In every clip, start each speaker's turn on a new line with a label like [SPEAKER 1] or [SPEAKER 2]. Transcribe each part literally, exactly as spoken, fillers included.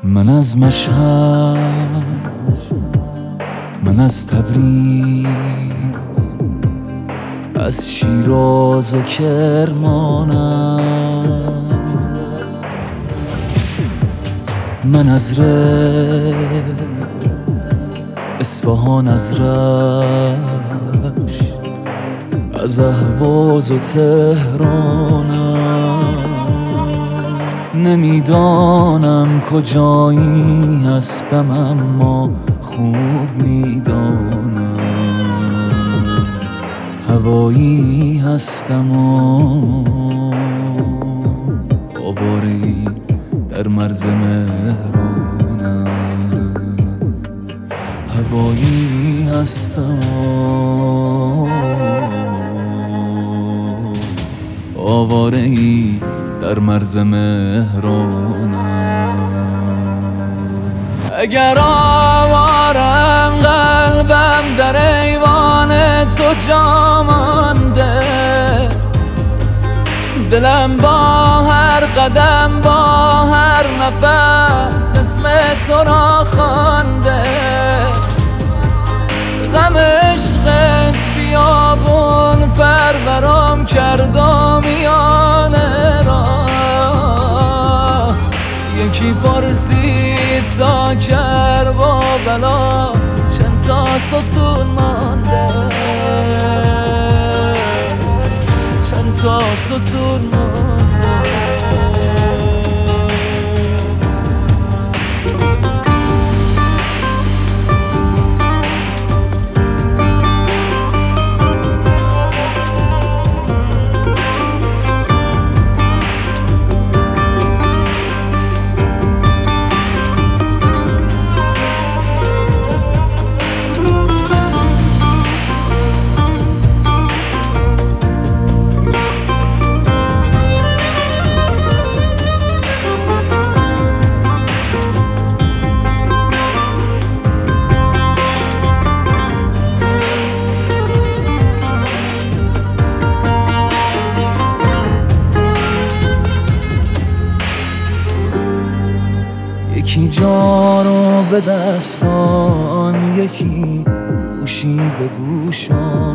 [SPEAKER 1] من از مشهد، من از تبریز، از شیراز و کرمانم، من از ره اصفهان، از رشت، از اهواز و تهرانم. نمیدانم کجایی هستم اما خوب میدانم هوایی هستم و آواره‌ای در مرز مهرانم. هوایی هستم و آواره‌ای در مرز مهرانم. اگر آوارم قلبم در ایوان تو جا مانده، دلم با هر قدم با هر نفس اسم تو را خوانده. غم عشقت بیابون پرورم کرد و میانه را. یکی پرسید تا کربلا بلا چند تا ستون مانده، چند تا ستون مانده. یکی جا رو به دستان، یکی گوشی به گوش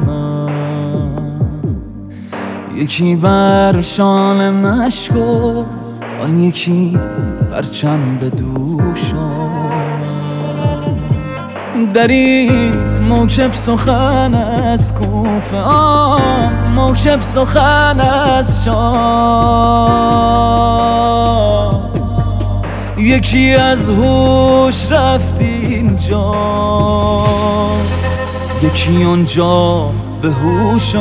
[SPEAKER 1] آمد، یکی بر شانه مشک و آن یکی پرچم به دوش آمد. در این موکب سخن از کوفه، آن موکب سخن از شام، یکی از هوش رفت اینجا، یکی اونجا به هوش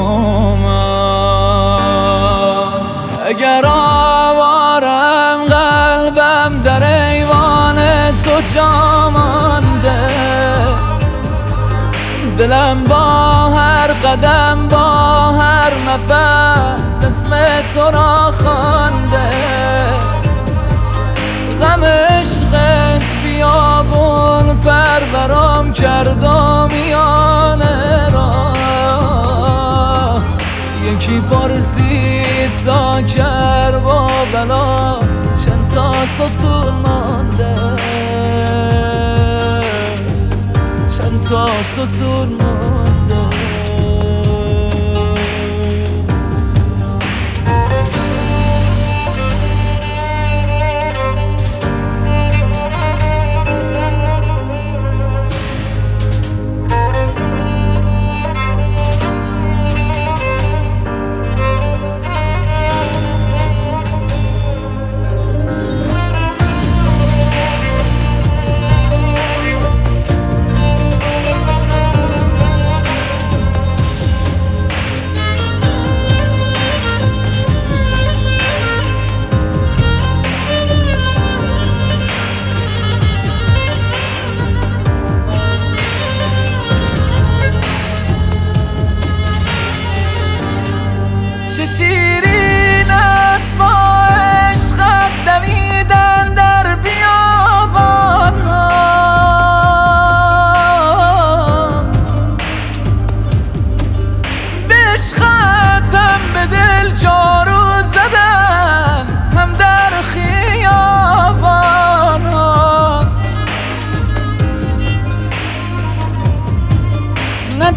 [SPEAKER 1] آمد. اگر آوارم قلبم در ایوان تو جا مانده، دلم با هر قدم با هر نفس اسم تو را خوانده. غم عشقت بیابون پرورم کرد و میانه را. یکی پرسید تا کربلا بلا چند تا ستون مانده، چند تا ستون مانده.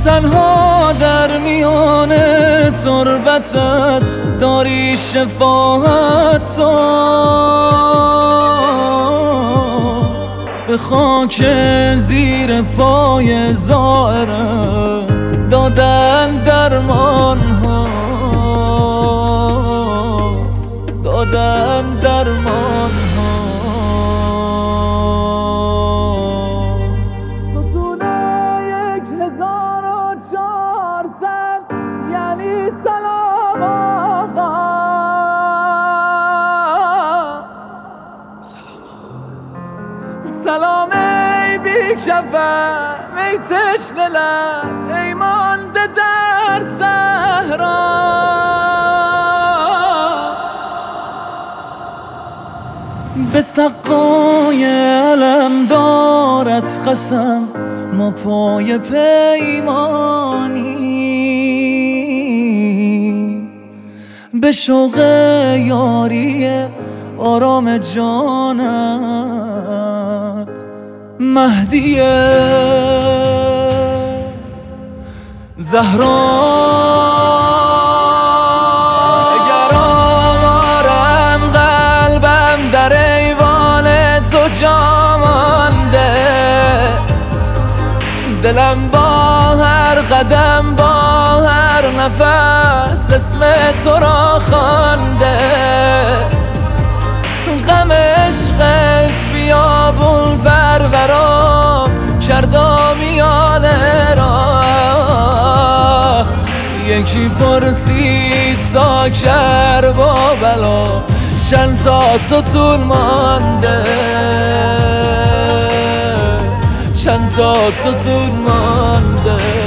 [SPEAKER 1] تنها در میان تربتت داری شفاعت تو، به خاک زیر پای زائرت دادن درمان ها، دادن درمان ها. ستونه یک هزار و چهارصد یعنی سلام آقا، سلام ای بی کفن ای تشنه لب ای مانده در صحرا، به سقای علم دارت قسم ما پای پیمانی، به شوق یاری آرام جانت مهدیه زهرا. اگر آوارم قلبم در ایوان تو جا مانده، دلم با هر قدم با هر نفس اسم تو را خوانده، غم عشقت بیابون پرورام کردا میاله را، یکی پرسید تا کربا بلا چند تا ستون مانده، چند تا ستون مانده.